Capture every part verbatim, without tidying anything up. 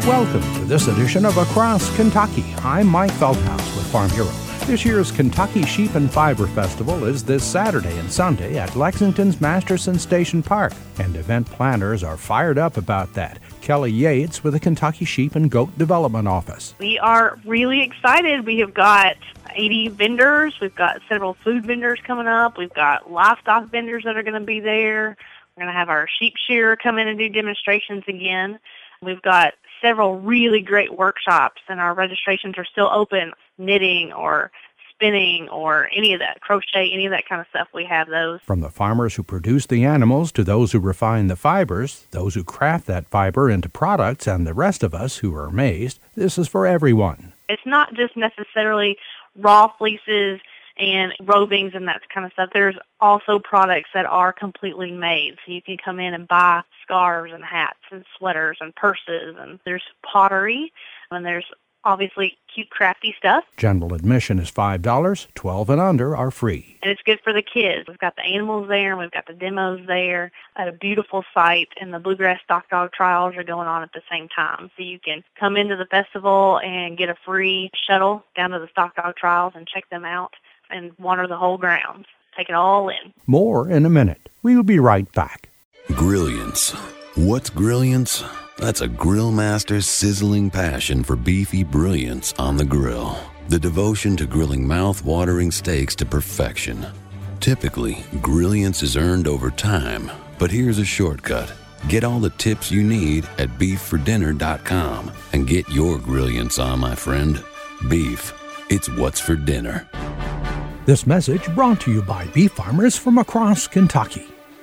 Welcome to this edition of Across Kentucky. I'm Mike Feldhaus with Farm Bureau. This year's Kentucky Sheep and Fiber Festival is this Saturday and Sunday at Lexington's Masterson Station Park, and event planners are fired up about that. Kelly Yates with the Kentucky Sheep and Goat Development Office. We are really excited. We have got eighty vendors. We've got several food vendors coming up. We've got livestock vendors that are going to be there. We're going to have our sheep shearer come in and do demonstrations again. We've got several really great workshops, and our registrations are still open. Knitting or spinning or any of that, crochet, any of that kind of stuff, we have those. From the farmers who produce the animals to those who refine the fibers, those who craft that fiber into products, and the rest of us who are amazed, this is for everyone. It's not just necessarily raw fleeces and rovings and that kind of stuff. There's also products that are completely made. So you can come in and buy scarves and hats and sweaters and purses, and there's pottery, and there's obviously cute, crafty stuff. General admission is five dollars. twelve and under are free. And it's good for the kids. We've got the animals there, and we've got the demos there at a beautiful site, and the Bluegrass Stock Dog trials are going on at the same time. So you can come into the festival and get a free shuttle down to the Stock Dog trials and check them out and wander the whole grounds. Take it all in. More in a minute. We'll be right back. Grilliance. What's Grilliance? That's a grill master's sizzling passion for beefy brilliance on the grill. The devotion to grilling mouth-watering steaks to perfection. Typically, Grilliance is earned over time, but here's a shortcut. Get all the tips you need at beef for dinner dot com and get your Grilliance on, my friend. Beef. It's what's for dinner. This message brought to you by beef farmers from across Kentucky.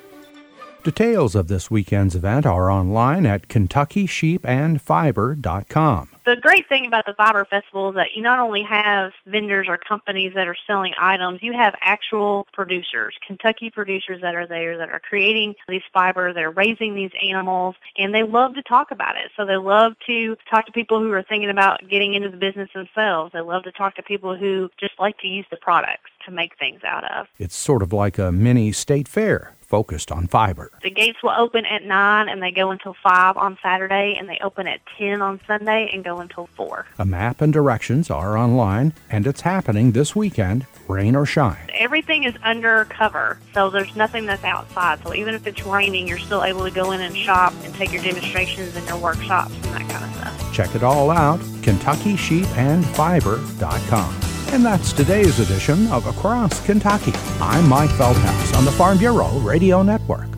Details of this weekend's event are online at kentucky sheep and fiber dot com. The great thing about the Fiber Festival is that you not only have vendors or companies that are selling items, you have actual producers, Kentucky producers that are there that are creating these fibers, they're raising these animals, and they love to talk about it. So they love to talk to people who are thinking about getting into the business themselves. They love to talk to people who just like to use the products to make things out of. It's sort of like a mini state fair focused on fiber. The gates will open at nine and they go until five on Saturday, and they open at ten on Sunday and go until four. A map and directions are online, and it's happening this weekend, rain or shine. Everything is under cover, so there's nothing that's outside. So even if it's raining, you're still able to go in and shop and take your demonstrations and your workshops and that kind of stuff. Check it all out, kentucky sheep and fiber dot com. And that's today's edition of Across Kentucky. I'm Mike Feldhaus on the Farm Bureau Radio Network.